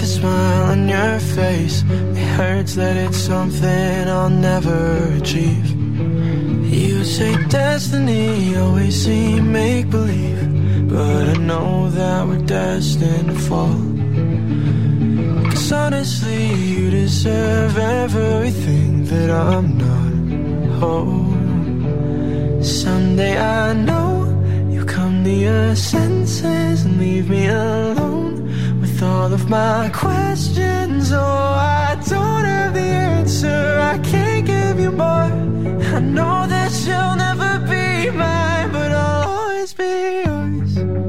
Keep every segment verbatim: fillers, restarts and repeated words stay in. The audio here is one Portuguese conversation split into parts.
the smile on your face. It hurts that it's something I'll never achieve. You say destiny, always seem make-believe, but I know that we're destined to fall. 'Cause honestly, you deserve everything that I'm not. Oh, someday I know you'll come to your senses and leave me alone with all of my questions. Oh, I don't have the answer, I can't give you more. I know that you'll never be mine, but I'll always be yours.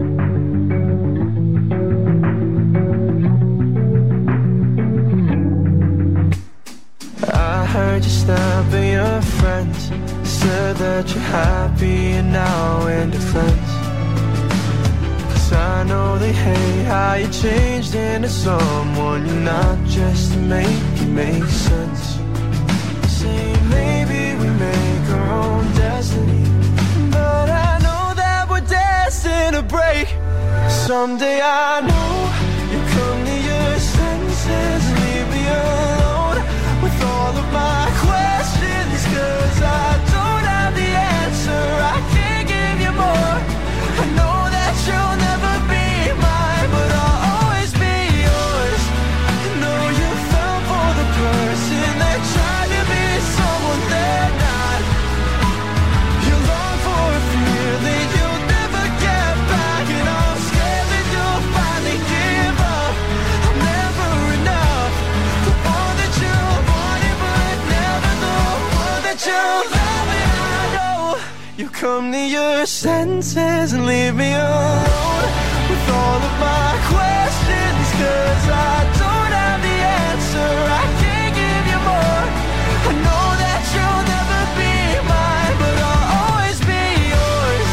I heard you snapping your friends, said that you're happy and now into friends. 'Cause I know they hate how you changed into someone you're not, just to make it make sense. Say maybe we make our own destiny, but I know that we're destined to break. Someday I know you come to your senses and leave me alone with all of my questions. 'Cause I don't have the answer, I can't give you more. I know that you'll never be mine, but I'll always be yours. I know you fell for the person that tried to be someone they're not. You long for a feeling you'll never get back, and I'm scared that you'll finally give up. I'm never enough, the one that you wanted, but never the one that you love. And I know you come to your senses and leave me alone with all of my questions. 'Cause I don't have the answer, I can't give you more. I know that you'll never be mine, but I'll always be yours.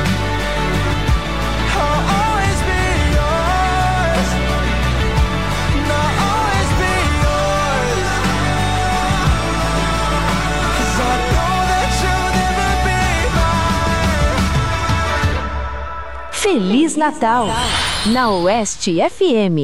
I'll always be yours. And I'll always be yours. 'Cause I know that you'll never be mine. Feliz Natal, na Oeste F M.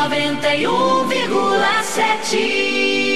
noventa e um vírgula sete.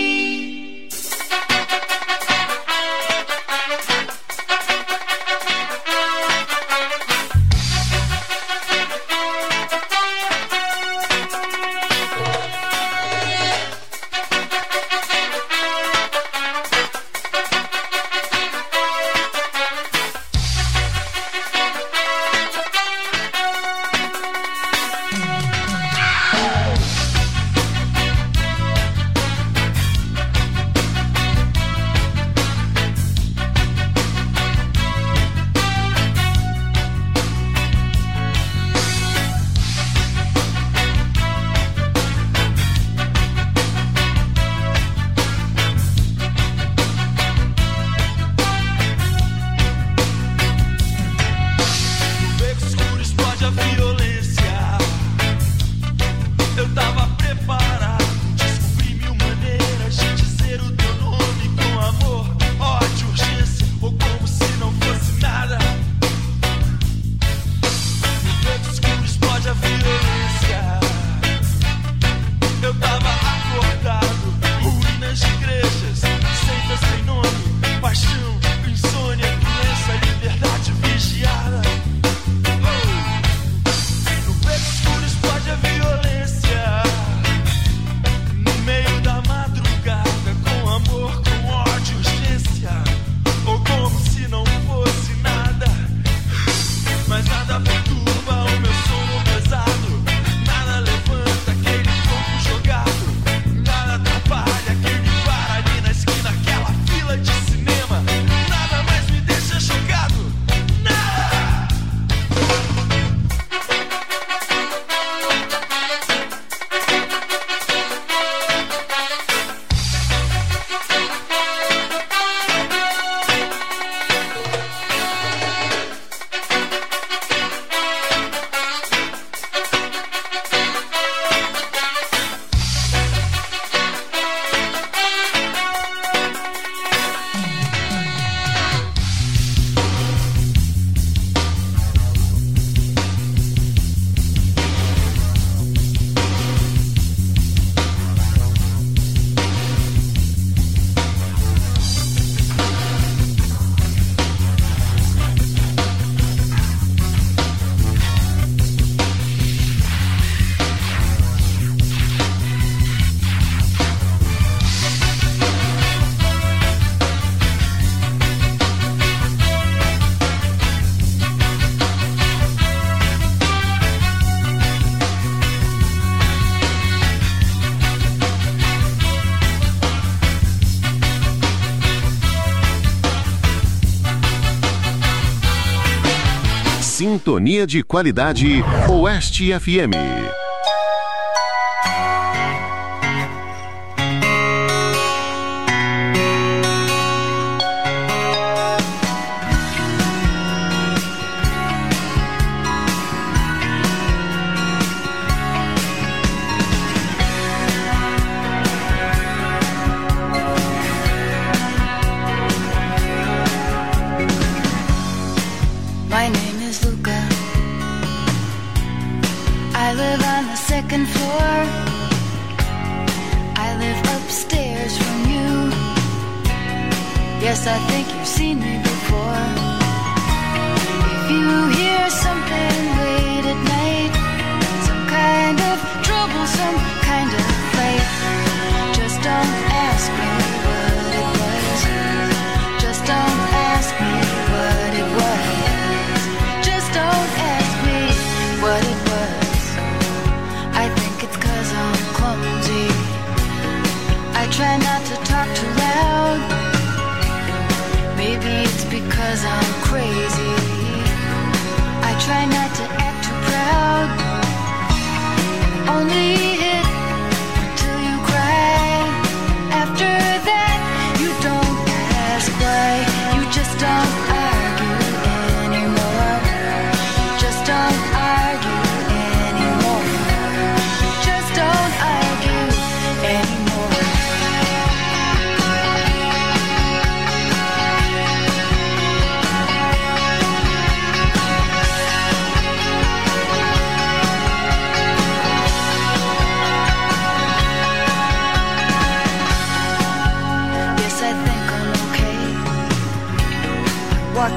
Sintonia de qualidade Oeste F M. Yes, I think you've seen me before. If you hear something late at night, some kind of trouble, some kind of fight, just don't ask me what it was. Just don't ask me what it was. Just don't ask me what it was. I think it's 'cause I'm clumsy. I try not to talk too loud. Maybe it's because I'm crazy. I try not to act too proud. Only hit till you cry. After that, you don't ask why. You just don't argue anymore. Just don't argue anymore. Just don't argue anymore.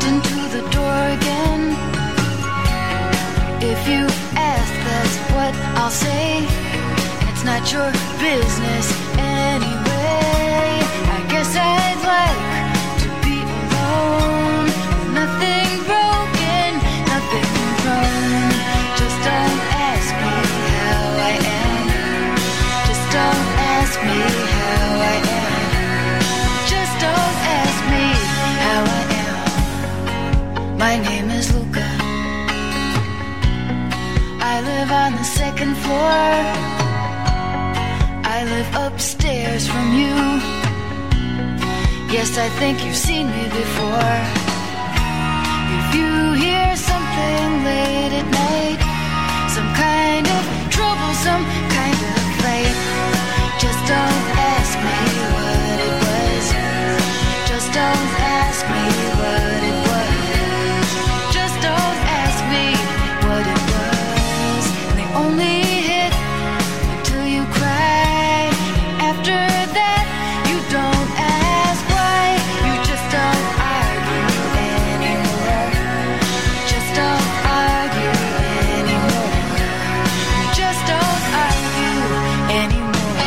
walked into the door again. If you ask, that's what I'll say. And it's not your business anyway. I guess I'd like to be alone. Nothing broken, nothing wrong. Just don't ask me how I am. Just don't ask me how I am. Just don't ask me how I am. My name is Luca. I live on the second floor. I live upstairs from you. Yes, I think you've seen me before. If you hear something late at night, some kind of trouble, some kind of fight, just don't ask me what it was. Just don't ask me what it was. Just don't ask me what it was. And they only hit until you cry. After that, you don't ask why. You just don't argue anymore. Just don't argue anymore. You just don't argue anymore.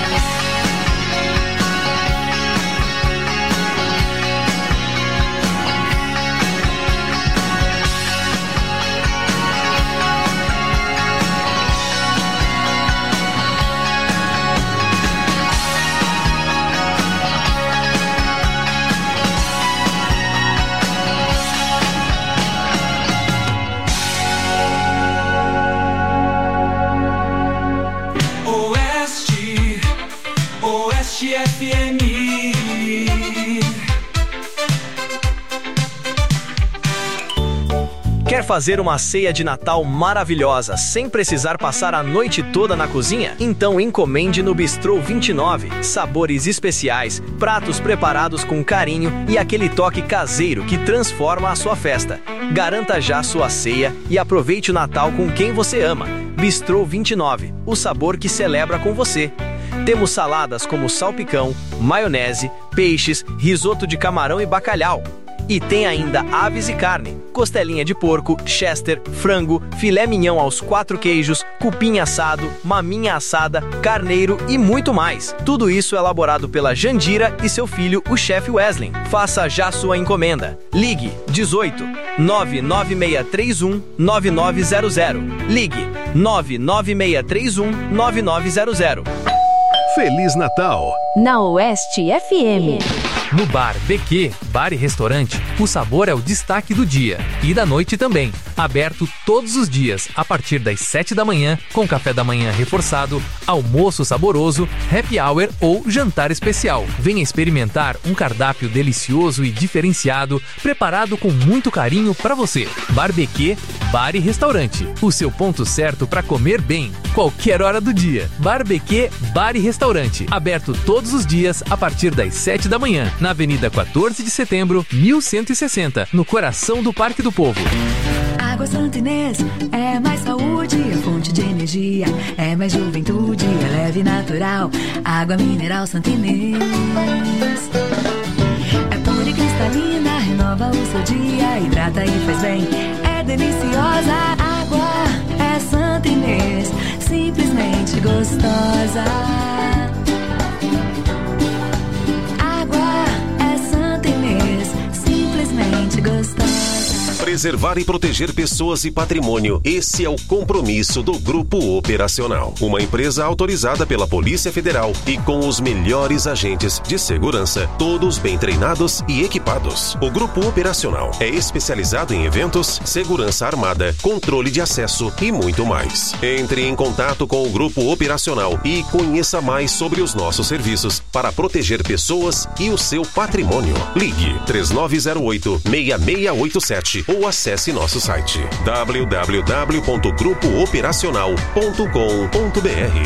Oeste, Oeste F M. Quer fazer uma ceia de Natal maravilhosa sem precisar passar a noite toda na cozinha? Então encomende no Bistrô vinte e nove. Sabores especiais, pratos preparados com carinho e aquele toque caseiro que transforma a sua festa. Garanta já sua ceia e aproveite o Natal com quem você ama. Bistrô vinte e nove, o sabor que celebra com você. Temos saladas como salpicão, maionese, peixes, risoto de camarão e bacalhau. E tem ainda aves e carne, costelinha de porco, chester, frango, filé mignon aos quatro queijos, cupim assado, maminha assada, carneiro e muito mais. Tudo isso elaborado pela Jandira e seu filho, o chefe Wesley. Faça já sua encomenda. Ligue dezoito, nove nove seis três um, nove nove zero zero. Ligue nove nove seis três um, nove nove zero zero. Feliz Natal! Na Oeste F M. No Bar B Q, bar e restaurante, o sabor é o destaque do dia e da noite também. Aberto todos os dias, a partir das sete da manhã, com café da manhã reforçado, almoço saboroso, happy hour ou jantar especial. Venha experimentar um cardápio delicioso e diferenciado, preparado com muito carinho para você. Bar B Q, bar e restaurante. O seu ponto certo para comer bem, qualquer hora do dia. Bar B Q, bar e restaurante. Aberto todos os dias, a partir das sete da manhã. Na Avenida quatorze de setembro, mil cento e sessenta, no coração do Parque do Povo. Água Santa Inês é mais saúde, é fonte de energia, é mais juventude, é leve e natural. Água mineral Santa Inês é pura e cristalina, renova o seu dia, hidrata e faz bem, é deliciosa. Água é Santa Inês, simplesmente gostosa. Preservar e proteger pessoas e patrimônio. Esse é o compromisso do Grupo Operacional. Uma empresa autorizada pela Polícia Federal e com os melhores agentes de segurança, todos bem treinados e equipados. O Grupo Operacional é especializado em eventos, segurança armada, controle de acesso e muito mais. Entre em contato com o Grupo Operacional e conheça mais sobre os nossos serviços para proteger pessoas e o seu patrimônio. Ligue três nove zero oito, seis seis oito sete ou ou acesse nosso site w w w ponto grupo operacional ponto com ponto b r.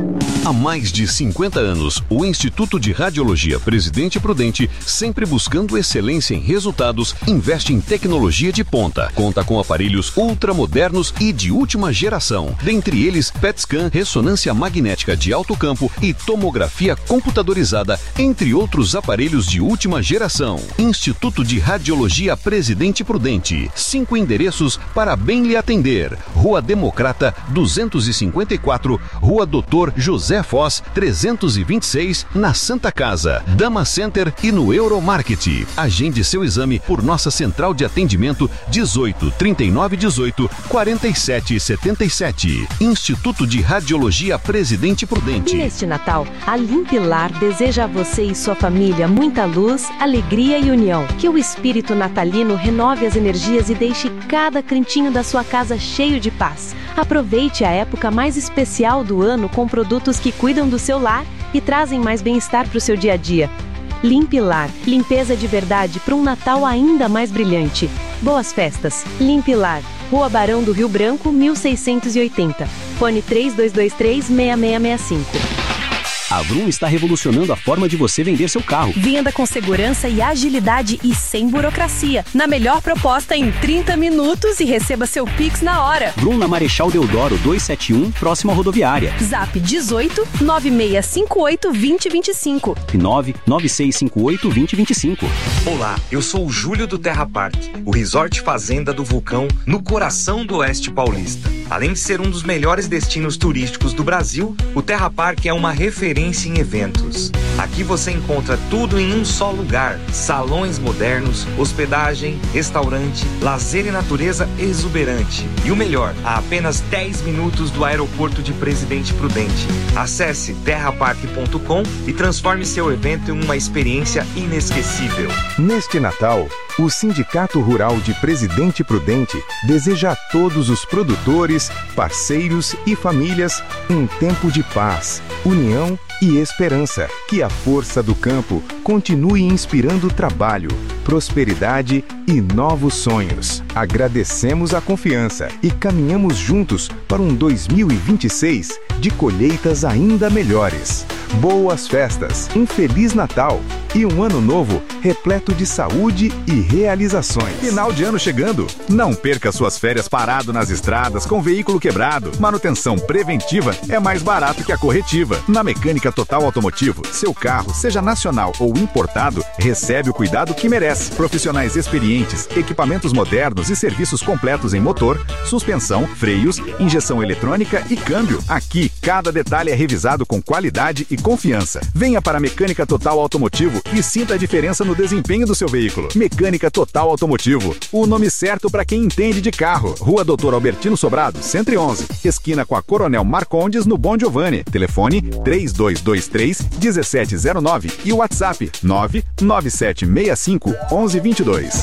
Há mais de cinquenta anos, o Instituto de Radiologia Presidente Prudente, sempre buscando excelência em resultados, investe em tecnologia de ponta. Conta com aparelhos ultramodernos e de última geração. Dentre eles, P E T scan, ressonância magnética de alto campo e tomografia computadorizada, entre outros aparelhos de última geração. Instituto de Radiologia Presidente Prudente. Cinco endereços para bem lhe atender. Rua Democrata, duzentos e cinquenta e quatro, Rua Doutor José Foz, trezentos e vinte e seis, na Santa Casa, Dama Center e no Euromarket. Agende seu exame por nossa central de atendimento dezoito, trinta e nove, dezoito, quarenta e sete, setenta e sete. Instituto de Radiologia Presidente Prudente. Neste Natal, a Limpilar deseja a você e sua família muita luz, alegria e união. Que o espírito natalino renove as energias e deixe cada cantinho da sua casa cheio de paz. Aproveite a época mais especial do ano com produtos que cuidam do seu lar e trazem mais bem-estar para o seu dia a dia. Limpilar, limpeza de verdade para um Natal ainda mais brilhante. Boas festas. Limpilar, Rua Barão do Rio Branco, mil seiscentos e oitenta. Fone três dois dois três, seis seis seis cinco. A Vroom está revolucionando a forma de você vender seu carro. Venda com segurança e agilidade e sem burocracia. Na melhor proposta em trinta minutos e receba seu Pix na hora. Vroom na Marechal Deodoro duzentos e setenta e um, próximo à rodoviária. Zap dezoito, nove seis cinco oito, vinte, vinte e cinco. E nove nove seis cinco oito, vinte, vinte e cinco. Olá, eu sou o Júlio do Terra Park, o resort fazenda do Vulcão, no coração do Oeste Paulista. Além de ser um dos melhores destinos turísticos do Brasil, o Terra Park é uma referência em eventos. Aqui você encontra tudo em um só lugar: salões modernos, hospedagem, restaurante, lazer e natureza exuberante. E o melhor, a apenas dez minutos do aeroporto de Presidente Prudente. Acesse terra park ponto com e transforme seu evento em uma experiência inesquecível. Neste Natal, o Sindicato Rural de Presidente Prudente deseja a todos os produtores, parceiros e famílias um tempo de paz, união e esperança. Que a força do campo continue inspirando trabalho, prosperidade e novos sonhos. Agradecemos a confiança e caminhamos juntos para um dois mil e vinte e seis de colheitas ainda melhores. Boas festas, um Feliz Natal e um ano novo repleto de saúde e realizações. Final de ano chegando. Não perca suas férias parado nas estradas com veículo quebrado. Manutenção preventiva é mais barato que a corretiva. Na Mecânica Total Automotivo, seu carro, seja nacional ou importado, recebe o cuidado que merece. Profissionais experientes, equipamentos modernos e serviços completos em motor, suspensão, freios, injeção eletrônica e câmbio. Aqui, cada detalhe é revisado com qualidade e confiança. Venha para a Mecânica Total Automotivo e sinta a diferença no desempenho do seu veículo. Mecânica Total Automotivo, o nome certo para quem entende de carro. Rua Doutor Albertino Sobrado, cento e onze, esquina com a Coronel Marcondes, no Bom Giovanni. Telefone três dois dois três, um sete zero nove e o WhatsApp nove nove sete seis cinco, onze vinte e dois.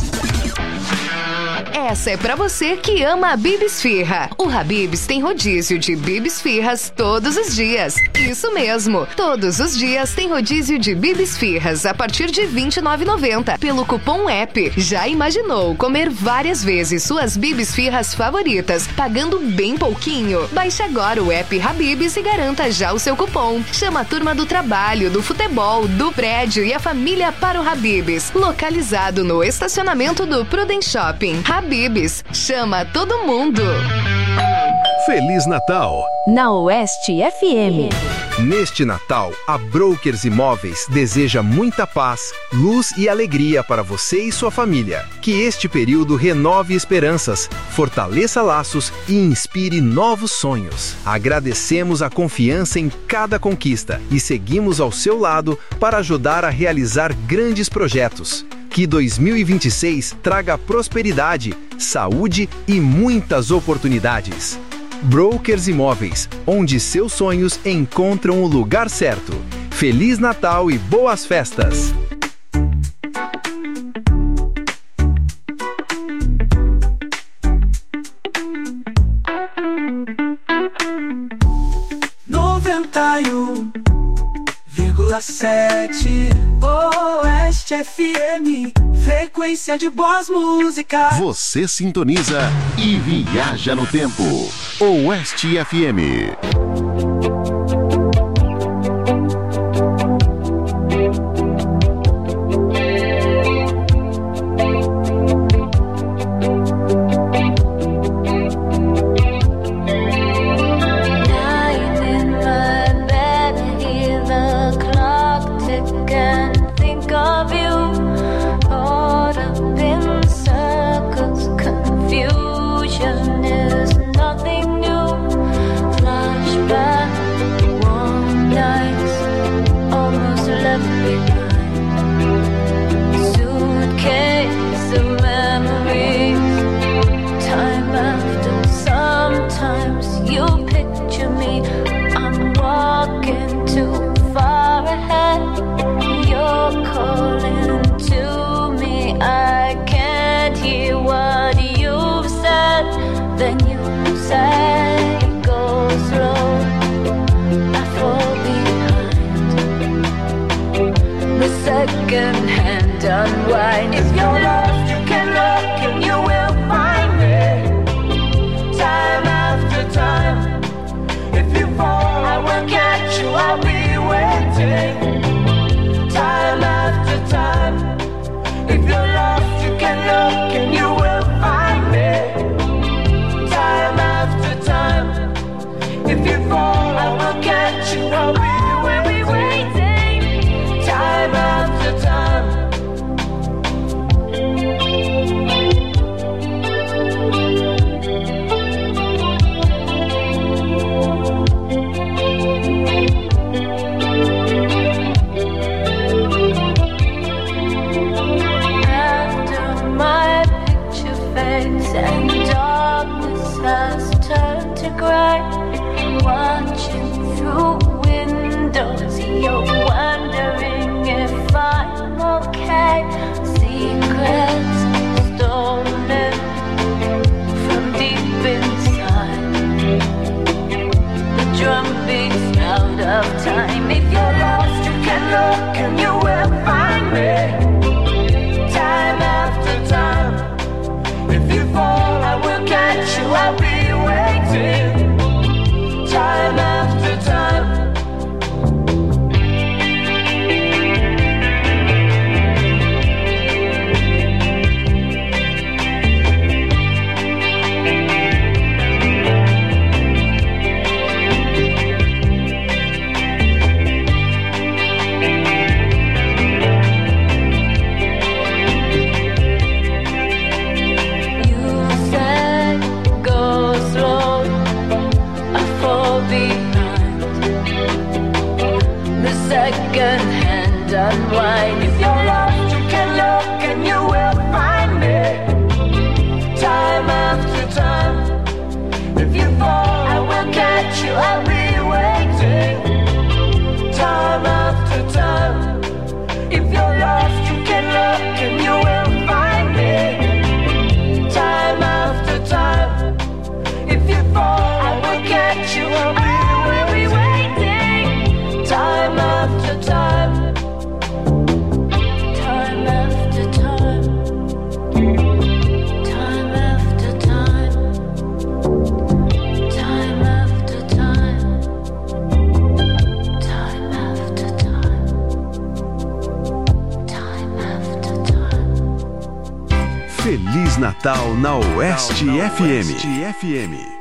Essa é pra você que ama a Bibis Firra. O Habib's tem rodízio de Bibis Firras todos os dias. Isso mesmo, todos os dias tem rodízio de Bibis Firras a partir de vinte e nove reais e noventa centavos pelo cupom app. Já imaginou comer várias vezes suas Bibis Firras favoritas pagando bem pouquinho? Baixe agora o app Habib's e garanta já o seu cupom. Chama a turma do trabalho, do futebol, do prédio e a família para o Habib's. Localizado no estacionamento do Prudent Shopping. Habib's, chama todo mundo. Feliz Natal! Na Oeste F M. Neste Natal, a Brokers Imóveis deseja muita paz, luz e alegria para você e sua família. Que este período renove esperanças, fortaleça laços e inspire novos sonhos. Agradecemos a confiança em cada conquista e seguimos ao seu lado para ajudar a realizar grandes projetos. Que dois mil e vinte e seis traga prosperidade, saúde e muitas oportunidades. Brokers Imóveis, onde seus sonhos encontram o lugar certo. Feliz Natal e boas festas! noventa e um vírgula sete Oeste Oeste F M, frequência de boas músicas. Você sintoniza e viaja no tempo. Oeste F M. Unwind. If you're lost, you can look and you will find me. Time after time. If you fall, I will catch you. I'll be waiting. Time after time. If you're lost, you can look and you will find me. Time after time. If you fall, I will catch you. I'll be waiting. Time after time. And darkness has turned to grey. Watching through windows, you're wondering if I'm okay. Secrets stolen from deep inside. The drum beats out of time. If you're lost, you can look and you will find me. Time after time. If you fall, I will catch you, I'll be waiting. Time after time. Second hand unwind. If you're lost, you can look and you will find me. Time after time. If you fall, I will catch you. I'll be waiting. Time after time. If you're lost, you can look and you will find me. Time after time. If you fall, I will catch you. I'll be waiting. Time after time. Time after time. Time after time. Time after time. Time after time. Time after time. Feliz Natal na Oeste F M. Oeste F M.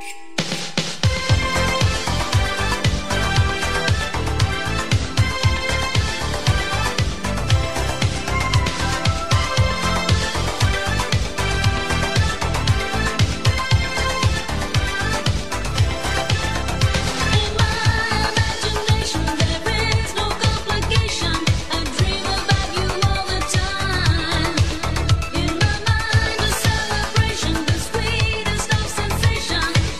Celebration, the sweetest of sensations.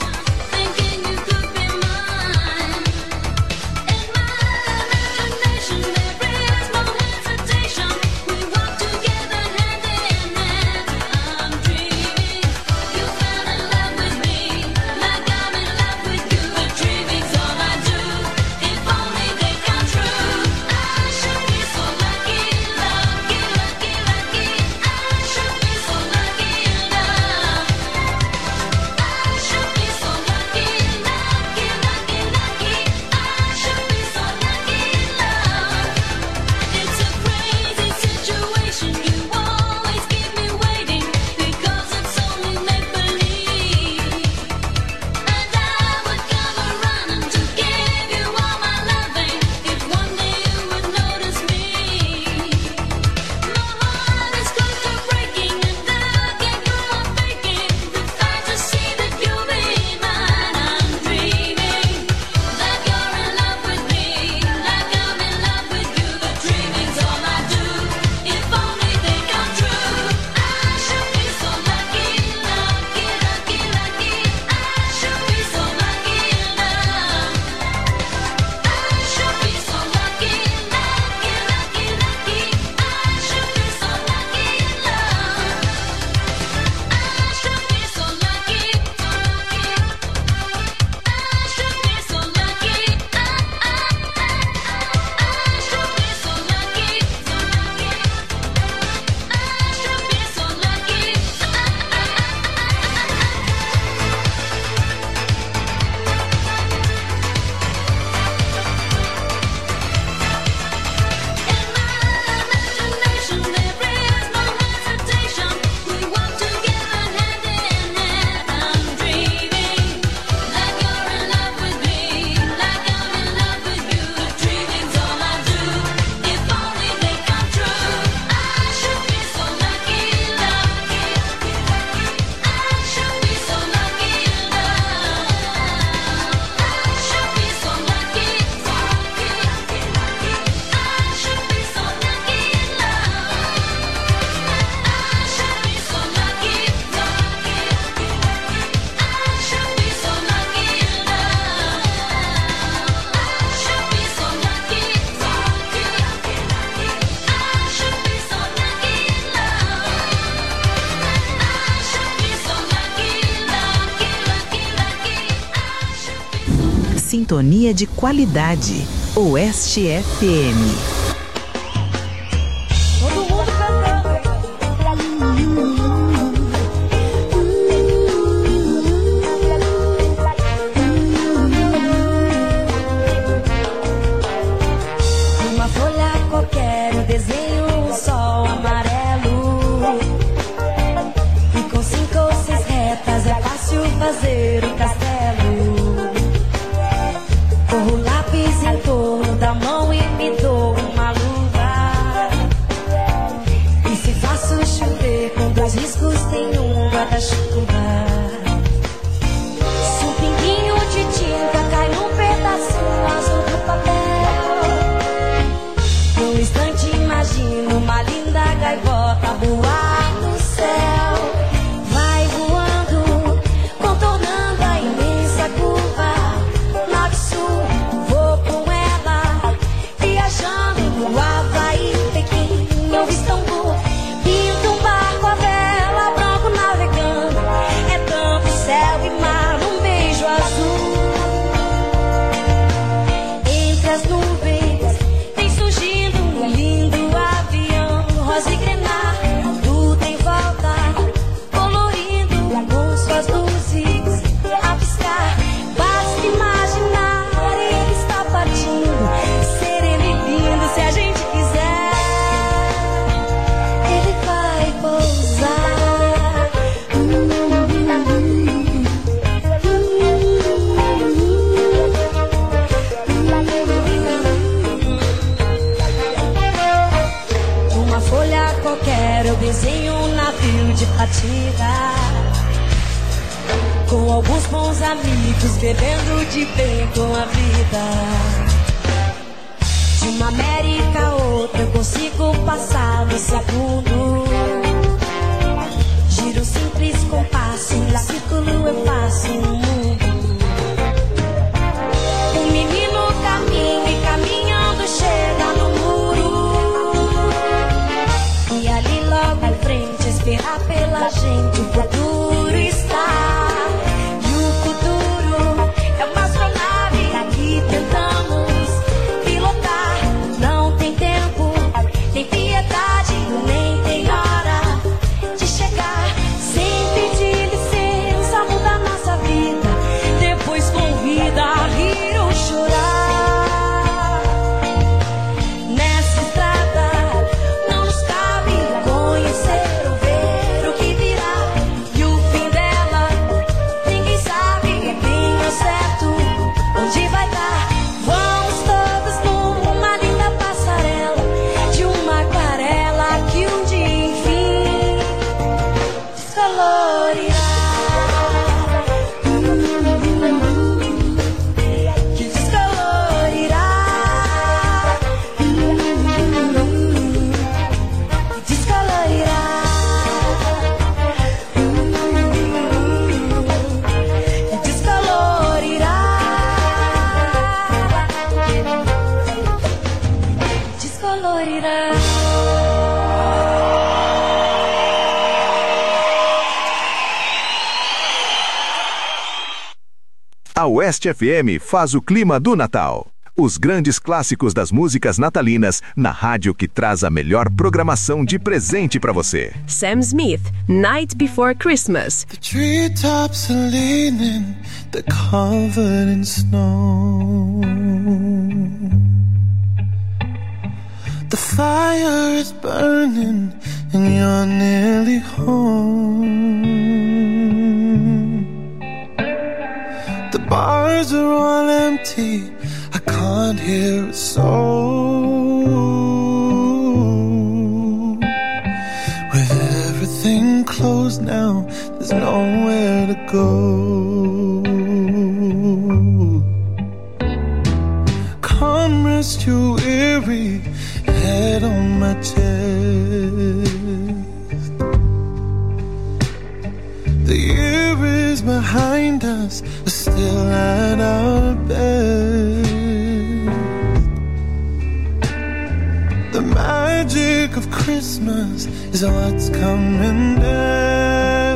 sintonia de qualidade. Oeste F M. Todo mundo cantando. Uma folha qualquer, eu desenho um sol amarelo. E com cinco ou seis retas é fácil fazer o castelo. Corro lápis em torno da mão e me dou uma luva. E se faço chover com dois riscos tem um guarda-chuva. Se um pinguinho de tinta cai num pedacinho azul do papel, num instante imagino uma linda gaivota voar no céu. Vai voando, contornando a imensa curva. Norte, sul, vou com ela, viajando no Havaí, Pequim, eu Istambul. Pinto um barco à vela, branco navegando. É tanto céu e mar num beijo azul. Entre as nuvens vem surgindo um lindo avião, rosa e grená, tudo em volta, colorindo com suas luzes a piscar. Basta imaginar, ele está partindo, sereno e lindo, se a gente quiser, ele vai pousar. Uma folha qualquer, eu desenho um navio de partida, com alguns bons amigos, bebendo de bem com a vida. De uma América a outra eu consigo passar no segundo. Giro simples compasso, no círculo eu faço um mundo. O menino caminha e caminhando chega no muro. E ali logo em frente, esperar pela gente, o futuro está. Tem piedade, nem tem hora de chegar. Sem pedir licença, muda a nossa vida. Depois convida a rir ou chorar. Nessa estrada não nos cabe conhecer ou ver o que virá. E o fim dela ninguém sabe bem ao certo onde vai dar. Vamos todos numa linda passarela de uma aquarela que um dia enfim descolorirá. Que descolorirá. Que descolorirá. Que descolorirá. Descolorirá. A Oeste F M faz o clima do Natal. Os grandes clássicos das músicas natalinas na rádio que traz a melhor programação de presente para você. Sam Smith, Night Before Christmas. The treetops are leaning, they're covered in snow. The fire is burning and you're nearly home. The bars are all empty, I can't hear a soul. With everything closed now, there's nowhere to go. Come rest your weary head on my chest. The year is behind us, we're still at our best. The magic of Christmas is what's coming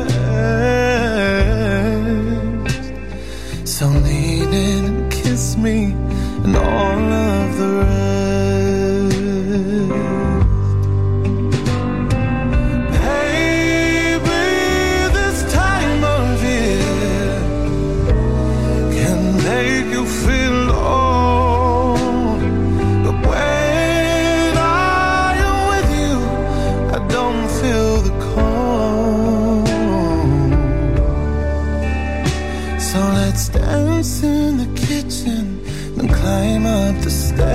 next. So lean in and kiss me Let's dance in the kitchen, then climb up the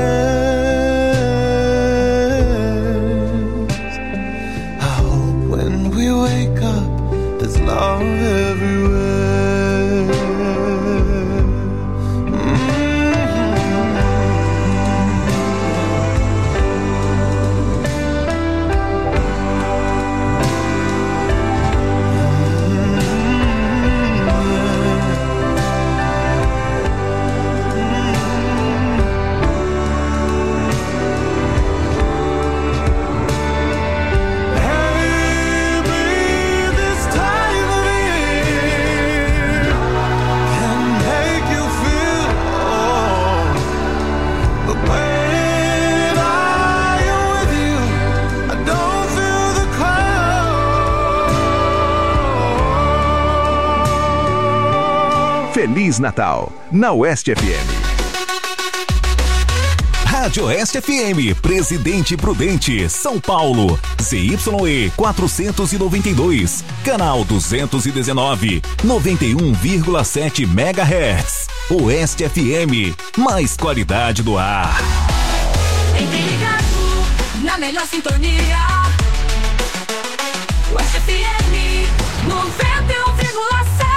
stairs. I hope when we wake up, there's love everywhere. Feliz Natal, na Oeste F M. Rádio Oeste F M, Presidente Prudente, São Paulo, Z Y E quatrocentos e noventa e dois, canal duzentos e dezenove, noventa e um vírgula sete megahertz. Oeste F M, mais qualidade do ar. Entre ligado, na melhor sintonia. Oeste F M, noventa e um vírgula sete.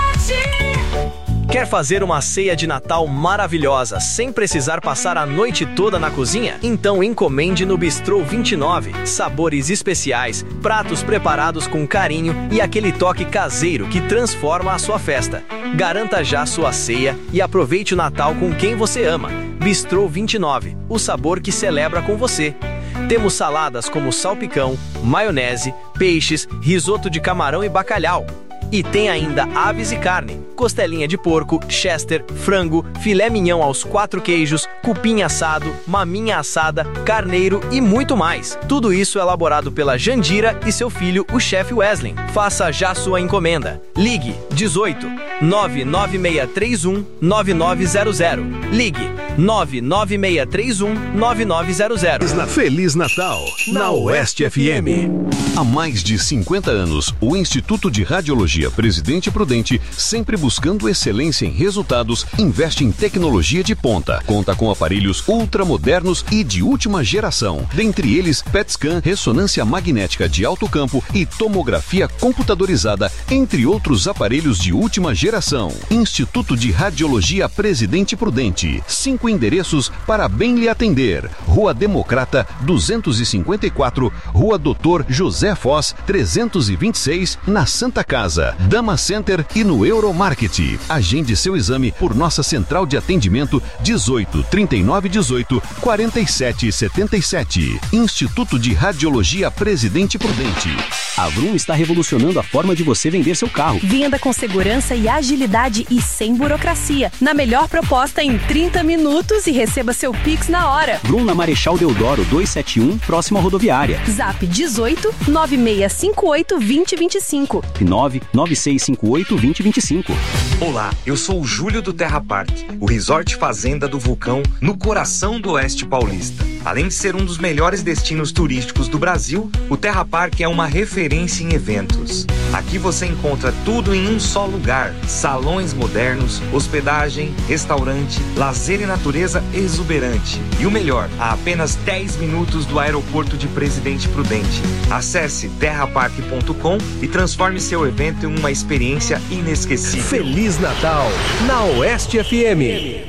Quer fazer uma ceia de Natal maravilhosa sem precisar passar a noite toda na cozinha? Então encomende no Bistrô vinte e nove. Sabores especiais, pratos preparados com carinho e aquele toque caseiro que transforma a sua festa. Garanta já sua ceia e aproveite o Natal com quem você ama. Bistrô vinte e nove, o sabor que celebra com você. Temos saladas como salpicão, maionese, peixes, risoto de camarão e bacalhau. E tem ainda aves e carne, costelinha de porco, chester, frango, filé mignon aos quatro queijos, cupim assado, maminha assada, carneiro e muito mais. Tudo isso elaborado pela Jandira e seu filho, o chefe Wesley. Faça já sua encomenda. Ligue dezoito, nove nove seis três um, nove nove zero zero. Ligue nove nove seis três um, nove nove zero zero. Feliz Natal, na Oeste F M. Há mais de cinquenta anos, o Instituto de Radiologia Presidente Prudente, sempre buscando excelência em resultados, investe em tecnologia de ponta. Conta com aparelhos ultramodernos e de última geração. Dentre eles, P E T scan, ressonância magnética de alto campo e tomografia computadorizada, entre outros aparelhos de última geração. Instituto de Radiologia Presidente Prudente. Cinco endereços para bem lhe atender. Rua Democrata, duzentos e cinquenta e quatro, Rua Doutor José Foz, trezentos e vinte e seis, na Santa Casa, Dama Center e no Euromarket. Agende seu exame por nossa central de atendimento dezoito, trinta e nove dezoito, quarenta e sete setenta e sete. Instituto de Radiologia Presidente Prudente. A Vroom está revolucionando a forma de você vender seu carro. Venda com segurança e agilidade e sem burocracia. Na melhor proposta em trinta minutos e receba seu Pix na hora. Vroom na Marechal Deodoro duzentos e setenta e um, próximo à rodoviária. Zap dezoito, nove seis cinco oito, dois zero dois cinco. E nove nove seis cinco oito, dois zero dois cinco. Olá, eu sou o Júlio do Terra Park, o resort fazenda do Vulcão, no coração do Oeste Paulista. Além de ser um dos melhores destinos turísticos do Brasil, o Terra Park é uma referência em eventos. Aqui você encontra tudo em um só lugar: salões modernos, hospedagem, restaurante, lazer e natureza exuberante. E o melhor, a apenas dez minutos do aeroporto de Presidente Prudente. Acesse terra park ponto com e transforme seu evento em uma experiência inesquecível. Feliz Natal, na Oeste F M.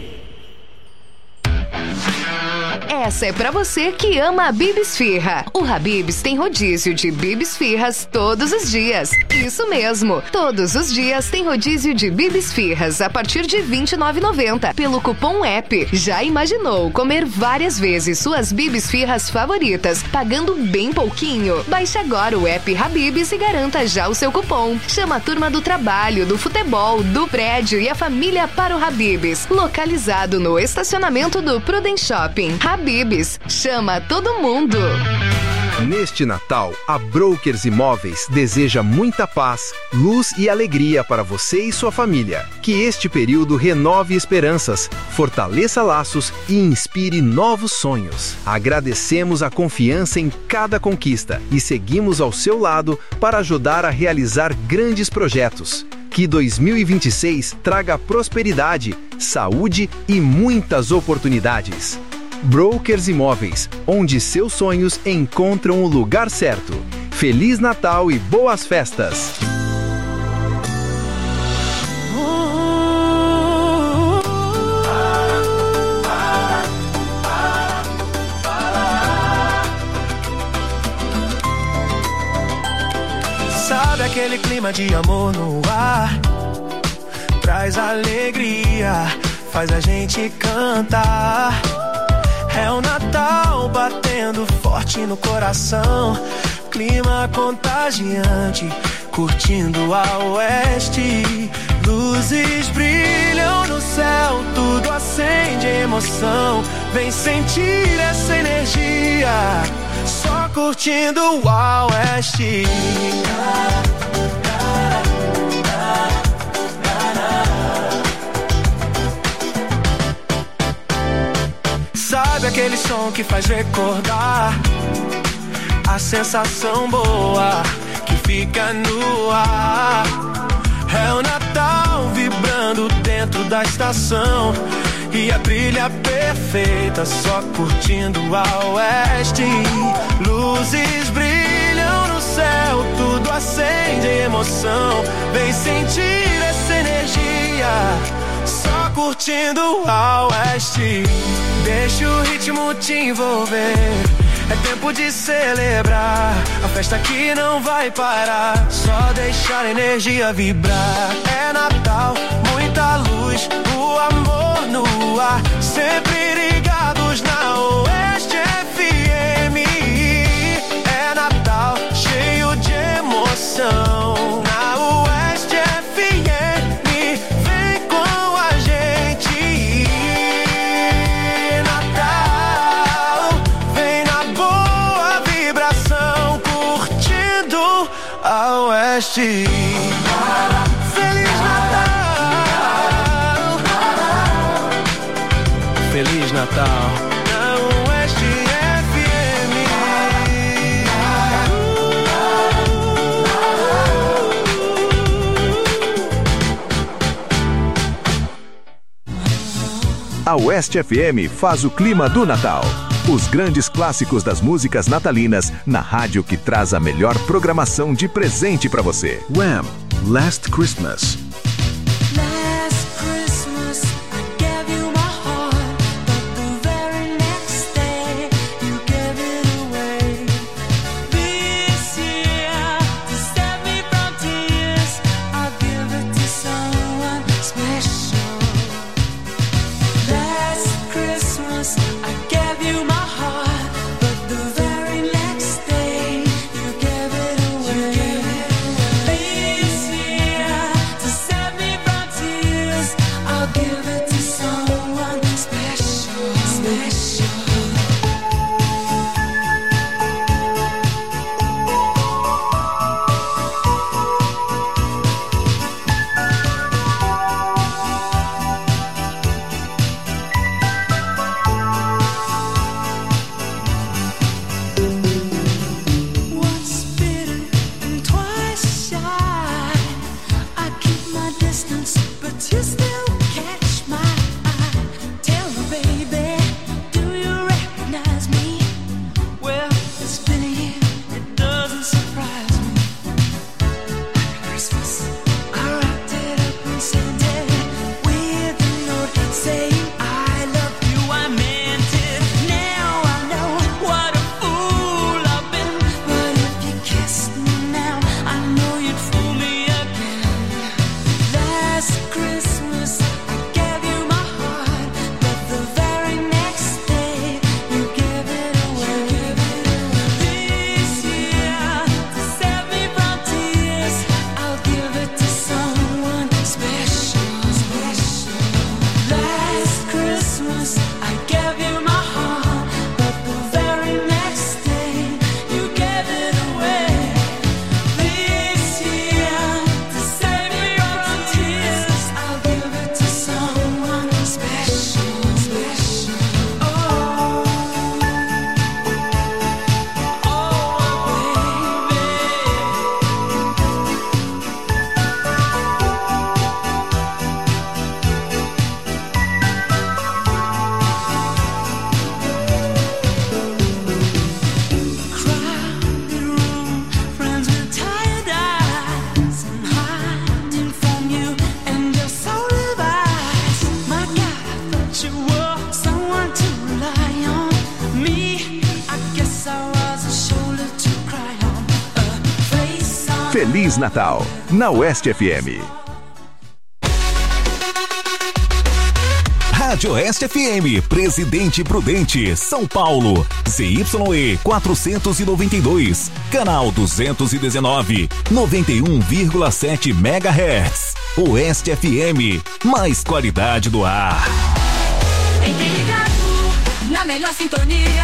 Essa é pra você que ama a Bibis Firra. O Habib's tem rodízio de Bibis Firras todos os dias. Isso mesmo, todos os dias tem rodízio de Bibis Firras a partir de vinte e nove reais e noventa centavos pelo cupom app. Já imaginou comer várias vezes suas Bibis Firras favoritas pagando bem pouquinho? Baixe agora o app Habib's e garanta já o seu cupom. Chama a turma do trabalho, do futebol, do prédio e a família para o Habib's, localizado no estacionamento do Prudent Shopping. Habib's, chama todo mundo. Neste Natal, a Brokers Imóveis deseja muita paz, luz e alegria para você e sua família. Que este período renove esperanças, fortaleça laços e inspire novos sonhos. Agradecemos a confiança em cada conquista e seguimos ao seu lado para ajudar a realizar grandes projetos. Que dois mil e vinte e seis traga prosperidade, saúde e muitas oportunidades. Brokers Imóveis, onde seus sonhos encontram o lugar certo. Feliz Natal e boas festas! Sabe aquele clima de amor no ar? Traz alegria, faz a gente cantar. É o Natal batendo forte no coração, clima contagiante, curtindo a oeste. Luzes brilham no céu, tudo acende emoção. Vem sentir essa energia, só curtindo o oeste. Sabe aquele som que faz recordar a sensação boa que fica no ar? É o Natal vibrando dentro da estação e a trilha perfeita, só curtindo a oeste. Luzes brilham no céu, tudo acende emoção. Vem sentir essa energia, só curtindo a oeste. Deixa o ritmo te envolver, é tempo de celebrar a festa que não vai parar, só deixar a energia vibrar. É Natal, muita luz, o amor no ar, sempre ligados na Oeste F M. É Natal, cheio de emoção, na Oeste F M, vem com a gente. Natal, vem na boa vibração, curtindo a Oeste. Feliz Natal, Feliz Natal, na Oeste F M. A Oeste F M faz o clima do Natal. Os grandes clássicos das músicas natalinas na rádio que traz a melhor programação de presente pra você. Wham! Last Christmas. Last Christmas I gave you my heart, but the very next day you gave it away. This year, to save me from tears, I'll give it to someone special. Last Christmas I gave you my heart, but the very next day you gave it away. This year, to save me from tears, I'll give it to someone special, special. Once bitten and twice shy, I keep my distance, but you still catch my eye. Tell me, baby, do you recognize me? Well, it's been a year, it doesn't surprise me. Happy Christmas, I wrapped it up and sent it with a note saying I love you, I meant it. Now I know what a fool I've been, but if you kissed me now, I know you'd fool me again. Last Christmas I Feliz Natal, na Oeste F M. Rádio Oeste F M, Presidente Prudente, São Paulo, Z Y E quatrocentos e noventa e dois, canal duzentos e dezenove, noventa e um vírgula sete megahertz. Oeste F M, mais qualidade do ar. Fique ligado na melhor sintonia.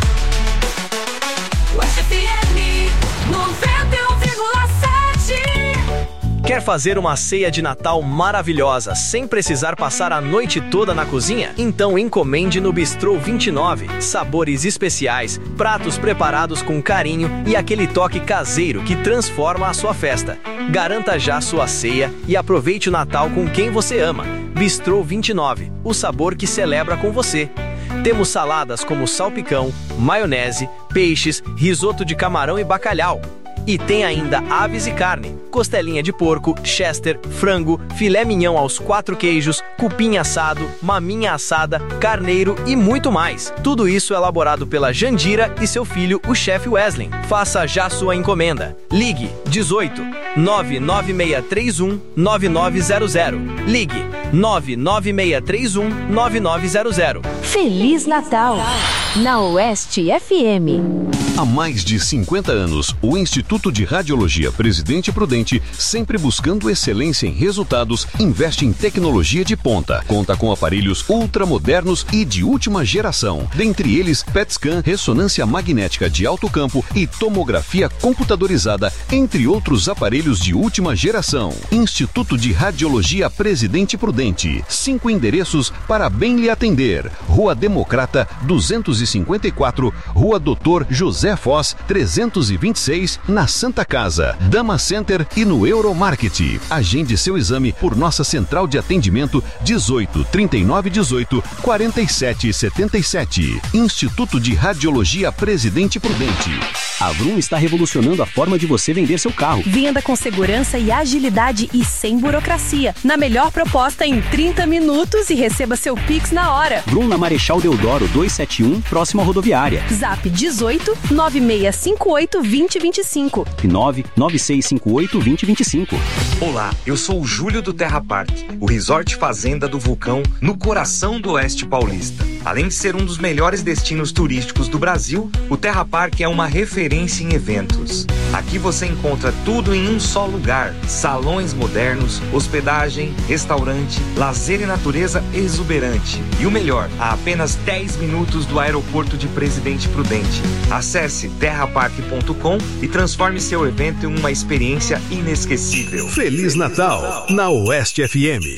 Oeste F M noventa e um vírgula sete. Quer fazer uma ceia de Natal maravilhosa sem precisar passar a noite toda na cozinha? Então encomende no Bistrô vinte e nove. Sabores especiais, pratos preparados com carinho e aquele toque caseiro que transforma a sua festa. Garanta já sua ceia e aproveite o Natal com quem você ama. Bistrô vinte e nove, o sabor que celebra com você. Temos saladas como salpicão, maionese, peixes, risoto de camarão e bacalhau. E tem ainda aves e carne, costelinha de porco, chester, frango, filé mignon aos quatro queijos, cupim assado, maminha assada, carneiro e muito mais. Tudo isso elaborado pela Jandira e seu filho, o chefe Wesley. Faça já sua encomenda. Ligue dezoito, nove nove seis três um, nove nove zero zero. Ligue nove nove seis três um, nove nove zero zero. Feliz Natal, na Oeste F M. Há mais de cinquenta anos, o Instituto de Radiologia Presidente Prudente, sempre buscando excelência em resultados, investe em tecnologia de ponta. Conta com aparelhos ultramodernos e de última geração. Dentre eles, P E T scan, ressonância magnética de alto campo e tomografia computadorizada, entre outros aparelhos de última geração. Instituto de Radiologia Presidente Prudente. Cinco endereços para bem lhe atender. Rua Democrata, duzentos e cinquenta e quatro, Rua Doutor José Foz, trezentos e vinte e seis, na Santa Casa, Dama Center e no Euromarket. Agende seu exame por nossa central de atendimento dezoito, trinta e nove dezoito, quarenta e sete setenta e sete. Instituto de Radiologia Presidente Prudente. A Vroom está revolucionando a forma de você vender seu carro. Venda com segurança e agilidade e sem burocracia. Na melhor proposta em trinta minutos e receba seu Pix na hora. Vroom na Marechal Deodoro duzentos e setenta e um, próximo à rodoviária. Zap dezoito, nove seis cinco oito, dois zero dois cinco. nove nove seis cinco oito, dois zero dois cinco. Olá, eu sou o Júlio do Terra Park, o resort fazenda do Vulcão no coração do Oeste Paulista. Além de ser um dos melhores destinos turísticos do Brasil, o Terra Park é uma referência em eventos. Aqui você encontra tudo em um só lugar: salões modernos, hospedagem, restaurante, lazer e natureza exuberante. E o melhor, a apenas dez minutos do aeroporto de Presidente Prudente. Acesse terra park ponto com e transforme seu evento em uma experiência inesquecível. Feliz Natal, na Oeste F M.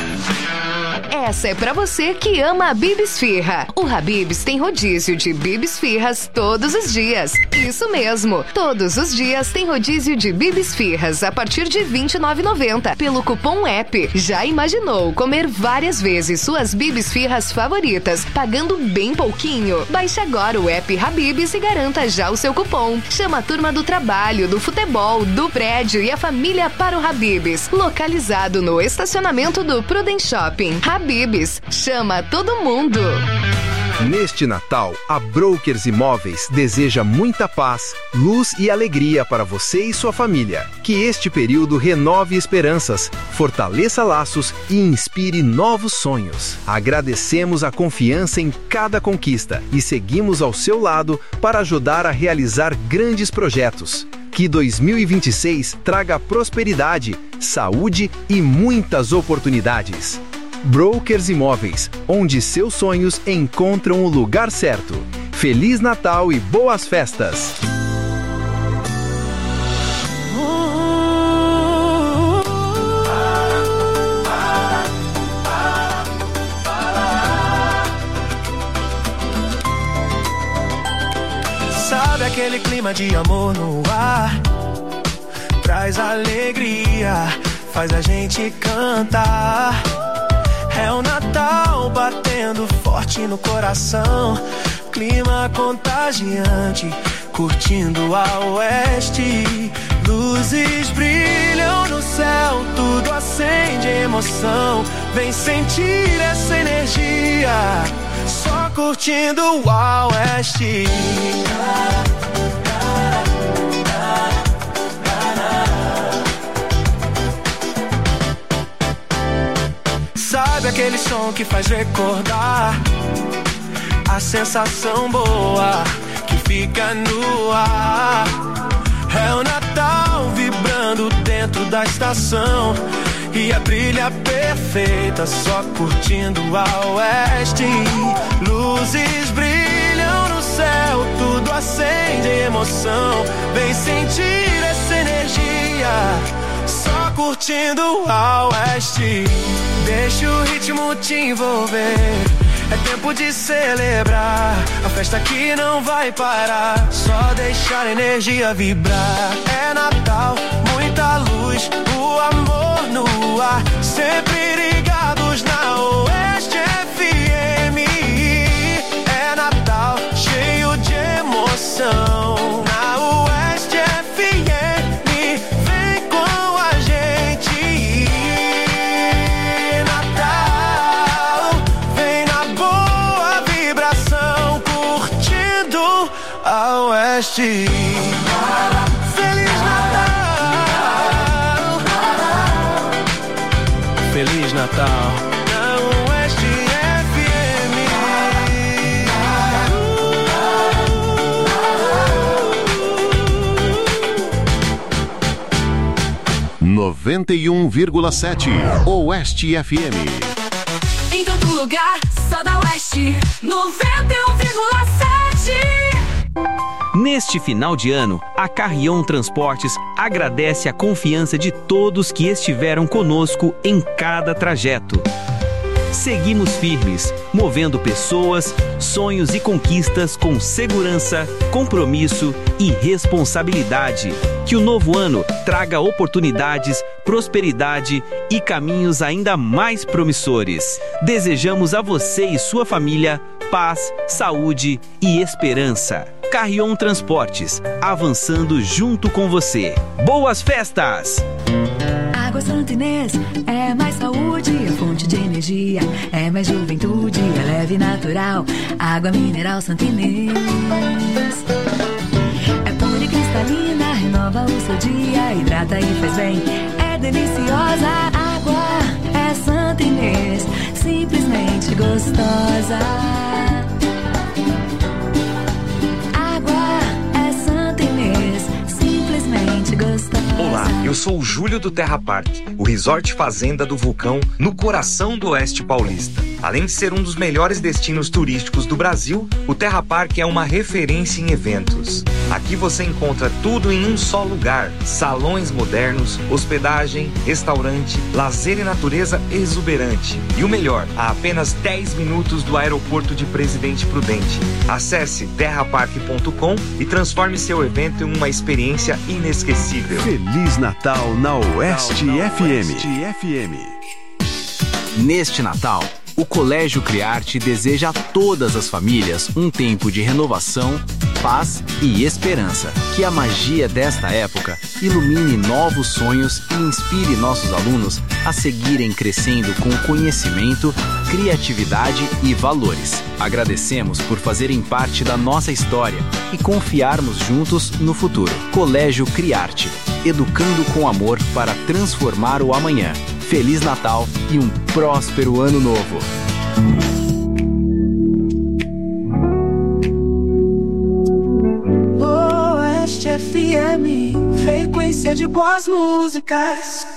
Essa é pra você que ama a Bibis Firra. O Habib's tem rodízio de Bibis Firras todos os dias. Isso mesmo, todos os dias tem rodízio de Bibis Firras a partir de vinte e nove reais e noventa centavos pelo cupom app. Já imaginou comer várias vezes suas Bibis Firras favoritas pagando bem pouquinho? Baixe agora o app Habib's e garanta já o seu cupom. Chama a turma do trabalho, do futebol, do prédio e a família para o Habib's. Localizado no estacionamento do Prudent Shopping. Habib's, chama todo mundo. Neste Natal, a Brokers Imóveis deseja muita paz, luz e alegria para você e sua família. Que este período renove esperanças, fortaleça laços e inspire novos sonhos. Agradecemos a confiança em cada conquista e seguimos ao seu lado para ajudar a realizar grandes projetos. Que dois mil e vinte e seis traga prosperidade, saúde e muitas oportunidades. Brokers Imóveis, onde seus sonhos encontram o lugar certo. Feliz Natal e boas festas! Sabe aquele clima de amor no ar? Traz alegria, faz a gente cantar. É o Natal batendo forte no coração, clima contagiante, curtindo a oeste. Luzes brilham no céu, tudo acende emoção. Vem sentir essa energia, só curtindo o oeste. Sabe aquele som que faz recordar a sensação boa que fica no ar? É o Natal vibrando dentro da estação e a trilha perfeita só curtindo a oeste. Luzes brilham no céu, tudo acende emoção. Vem sentir essa energia, só curtindo a oeste. Deixa o ritmo te envolver, é tempo de celebrar a festa que não vai parar. Só deixar a energia vibrar. É Natal, muita luz, o amor no ar. Sempre ligados na Oeste F M. É Natal, cheio de emoção. Na Oeste F M, vem com a gente. Natal, vem na boa vibração, curtindo a Oeste. Feliz Natal, Feliz Natal, na Oeste F M. noventa e um vírgula sete Oeste F M. Em todo lugar, só da Oeste, noventa e um vírgula sete. Neste final de ano, a Carrion Transportes agradece a confiança de todos que estiveram conosco em cada trajeto. Seguimos firmes, movendo pessoas, sonhos e conquistas com segurança, compromisso e responsabilidade. Que o novo ano traga oportunidades, prosperidade e caminhos ainda mais promissores. Desejamos a você e sua família paz, saúde e esperança. Carrion Transportes, avançando junto com você. Boas festas! Água Santa Inês é mais saúde, é fonte de energia, é mais juventude, é leve e natural. Água mineral Santa Inês é pura e cristalina, renova o seu dia, hidrata e faz bem. É deliciosa, água é Santa Inês, simplesmente gostosa. Olá, eu sou o Júlio do Terra Park, o resort fazenda do vulcão no coração do Oeste Paulista. Além de ser um dos melhores destinos turísticos do Brasil, o Terra Park é uma referência em eventos. Aqui você encontra tudo em um só lugar: salões modernos, hospedagem, restaurante, lazer e natureza exuberante. E o melhor, a apenas dez minutos do aeroporto de Presidente Prudente. Acesse terra park ponto com e transforme seu evento em uma experiência inesquecível. Feliz Natal na Oeste F M. Neste Natal, o Colégio Criarte deseja a todas as famílias um tempo de renovação, paz e esperança. Que a magia desta época ilumine novos sonhos e inspire nossos alunos a seguirem crescendo com conhecimento, criatividade e valores. Agradecemos por fazerem parte da nossa história e confiarmos juntos no futuro. Colégio Criarte, educando com amor para transformar o amanhã. Feliz Natal e um próspero Ano Novo! Oeste F M, frequência de boas músicas.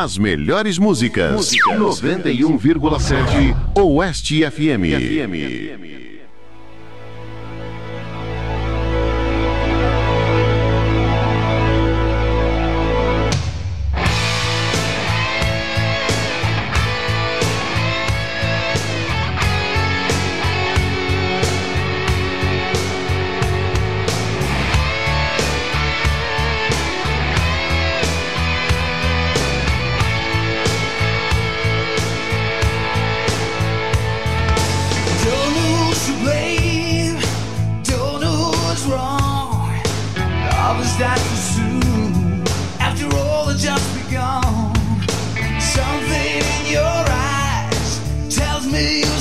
As melhores músicas. músicas. noventa e um vírgula sete Oeste F M. F M. Something in your eyes tells me